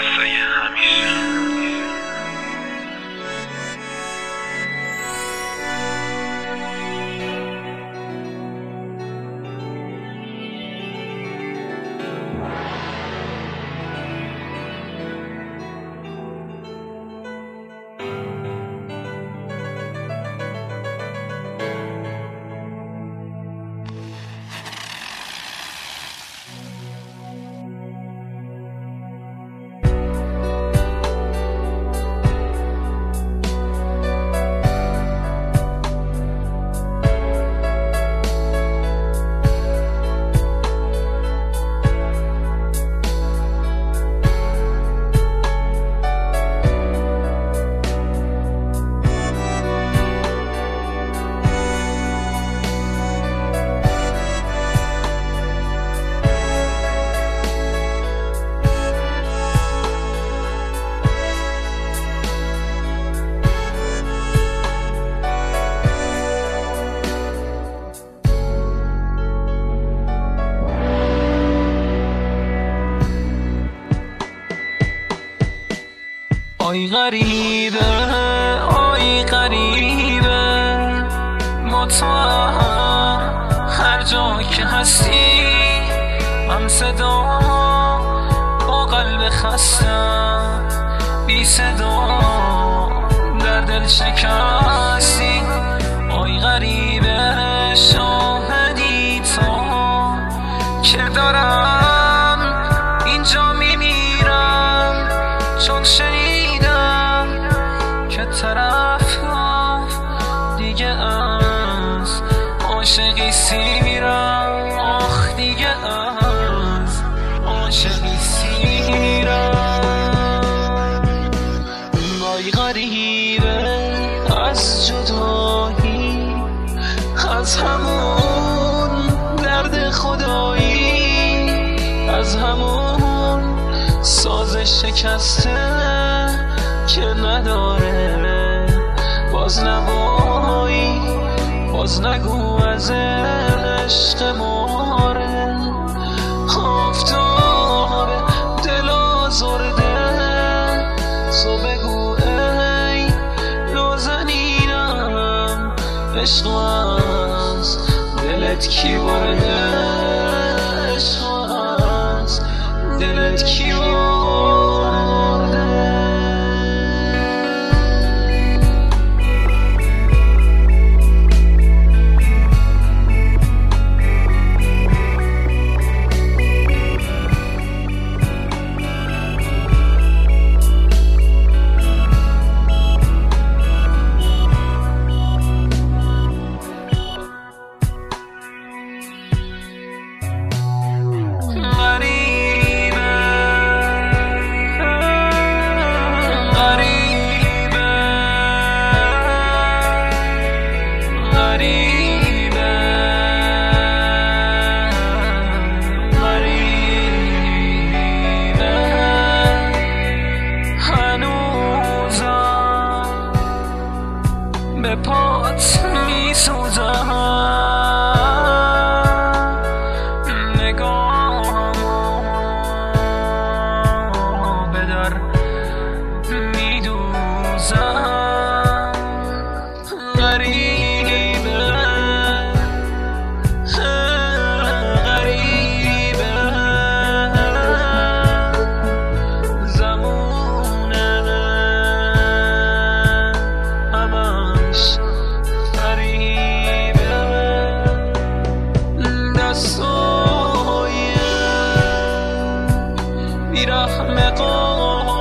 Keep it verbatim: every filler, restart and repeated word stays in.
واسه همیشه. آی غریبه آی غریبه مطمئن هر جا که هستی هم صدا با قلب خستم بی صدا در دل شکستی. آی غریبه شاهدی تو که دارم اینجا میمیرم، چون شنیدم که طرف دیگه از عاشقی سیرم. آخ دیگه از عاشقی سیرم. وای غریبه از جدایی، از همون درد خدایی، از همون ساز شکسته که نداره باز نوایی. باز نگو از عشق ماره آفتاب دل آزرده، تو بگو ای نازنینم عشق از دلت کی برده، عشق از دلت کی برده. به پات می سوزم، نگاهمو به در می دوزم. غریبه غریبه زمونه همش دستای بیرحم قارن